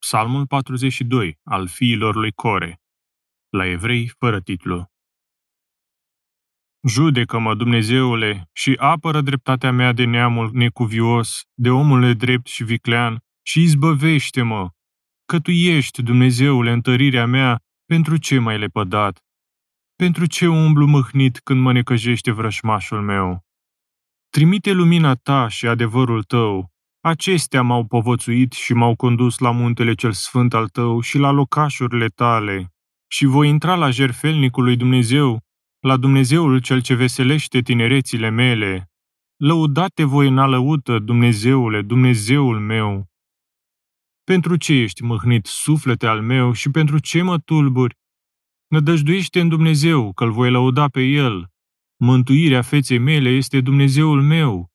Psalmul 42, al fiilor lui Core, la Evrei, fără titlu. Judecă-mă, Dumnezeule, și apără dreptatea mea de neamul necuvios, de omul nedrept și viclean, și izbăvește-mă, că Tu ești, Dumnezeule, întărirea mea, pentru ce m-ai lepădat? Pentru ce umblu mâhnit când mă necăjește vrășmașul meu? Trimite lumina Ta și adevărul Tău. Acestea m-au povățuit și m-au condus la muntele cel sfânt al Tău și la locașurile Tale. Și voi intra la jertfelnicul lui Dumnezeu, la Dumnezeul cel ce veselește tinerețile mele. Lăudate voi înalăută, Dumnezeule, Dumnezeul meu! Pentru ce ești mâhnit, suflete al meu, și pentru ce mă tulburi? Nădăjduiește în Dumnezeu, că-L voi lăuda pe El. Mântuirea feței mele este Dumnezeul meu.